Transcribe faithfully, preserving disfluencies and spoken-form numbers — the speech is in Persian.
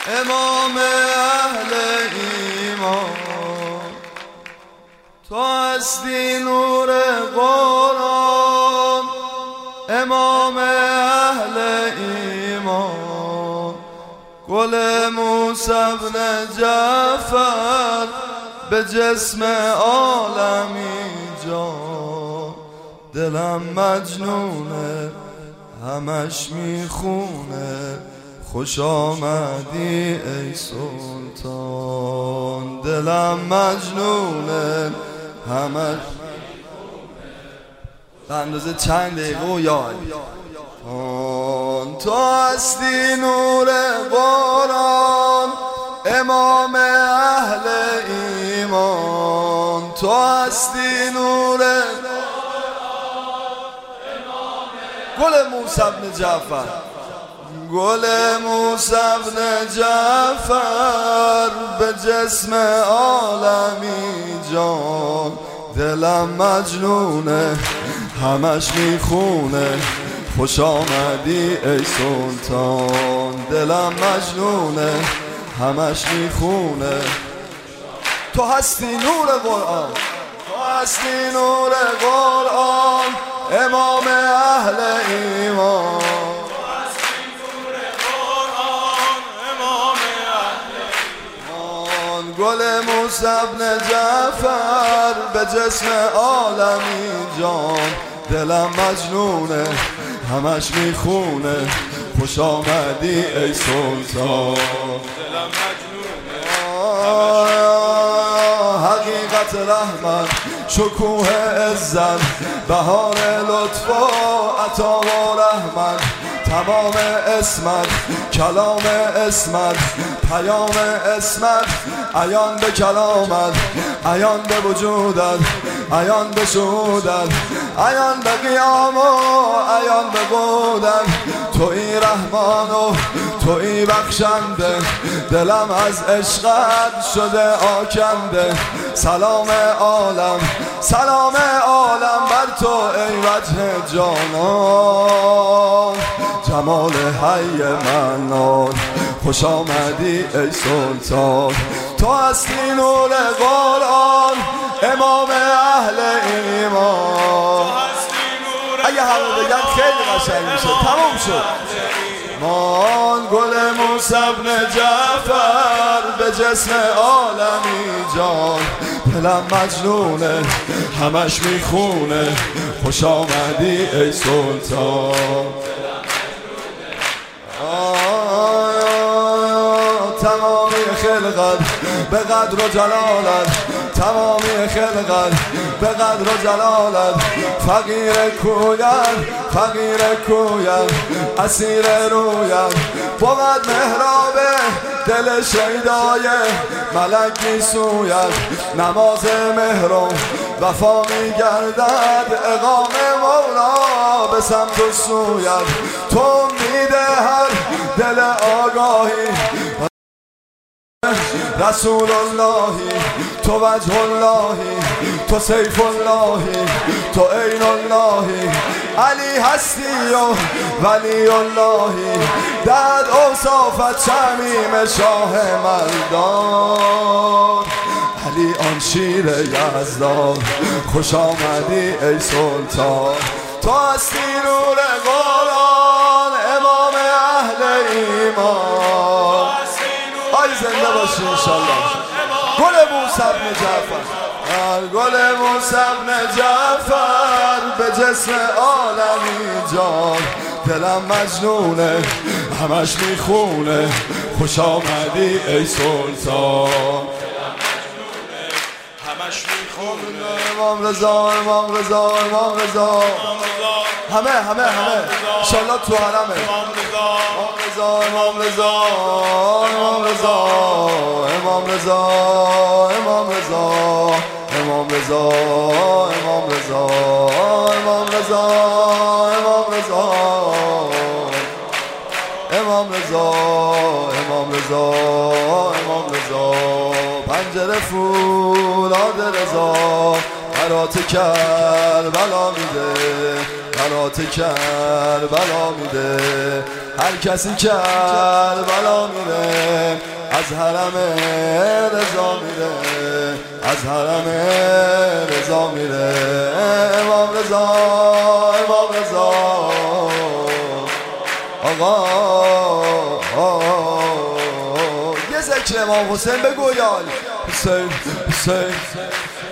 امام اهل ایمان، تو هستی نور قرآن. امام اهل ایمان، گل موسی بن جعفر به جسم عالمی جان. دلم مجنونه همش میخونه، خوش آمدی ای سلطان. دلم مجنونه همش به اندازه چند دقیقه و یاد تو هستی نور قرآن. امام اهل ایمان، تو هستی نور گل موسی بن جعفر، گل موسی بن جعفر به جسم عالمی جان. دلم مجنونه همش میخونه، خوش آمدی ای سلطان. دلم مجنونه همش میخونه، تو هستی نور قرآن، تو هستی نور قرآن. امام اهل ایمان، گل موسی بن جعفر به جسم عالمی جان. دلم مجنونه همش میخونه، خوش آمدی ای سلطان. دلم مجنونه حقیقت رحمت، شکوه عزت، بهار لطف و عطا و رحمت. تمام اسمت، کلام اسمت، پیام اسمت، عیان به کلامت، عیان به وجودت، عیان به شهودت، عیان به قیام و عیان به قودت. تویی رحمان و تویی بخشنده، دلم از عشقت شده آکنده. سلام عالم، سلام عالم بر تو ای وجه جانان. جمال حی منان، خوش آمدی ای سلطان. تو هستی نور قرآن، امام اهل ایمان. اگه همه بگن خیلی قشنگ میشه، تموم شد. مان گل موسی بن جعفر به جسم عالمی جان. دلم مجنونه همش میخونه، خوش آمدی ای سلطان. تمامی خلقت به قدر و جلالت، تمامی خلقت به قدر و جلالت. فقیر کویت، فقیر کویت، اسیر رویت. بود محراب دل شیدای ملک می سوید. نماز مهرم وفا می گردد، اقام مولا به سمت و سوید. تو میده هر دل آگاهی، رسول اللهی، تو وجه اللهی، تو سیف اللهی، تو عین اللهی. علی هستی و ولی اللهی، در اوصافت شمیم شاه مردان. علی آن شیر یزدان، خوش آمدی ای سلطان. تو هستی نور قرآن، امام اهل ایمان. آی زنده باشی انشالله. گل موسی بن جعفر، گل موسی بن جعفر به جسم عالمی جان. دلم مجنونه همش میخونه، خوش آمدی ای سلطان. همش میخونه. امام رضا، امام رضا، امام رضا. همه همه همه انشالله تو حرمه. امام رضا، امام رضا، امام رضا، امام رضا، امام رضا، امام رضا، امام رضا، امام رضا، امام رضا، امام رضا، امام رضا، امام رضا. پنجره فولاد رضا، برات کربلا میده، برات کربلا میره، هر کسی کربلا میره، از حرم رضا میره، از حرم رضا میره. امام رضا امام رضا آقا یه ذکر امام حسین بگو یال حسین حسین